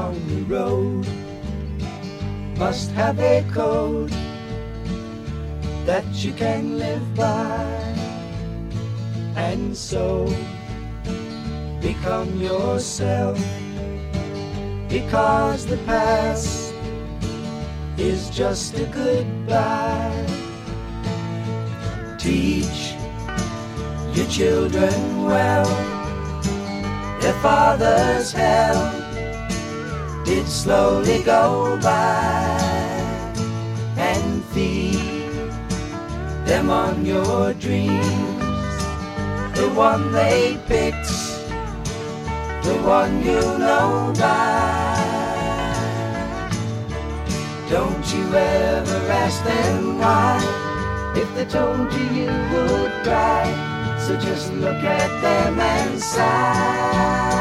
lonely road must have a code that you can live by, and so become yourself, because the past is just a goodbye. Teach your children well, their father's hell did slowly go by, and feed them on your dreams, the one they picked, the one you know by. Don't you ever ask them why, if they told you you would cry, so just look at them and sigh.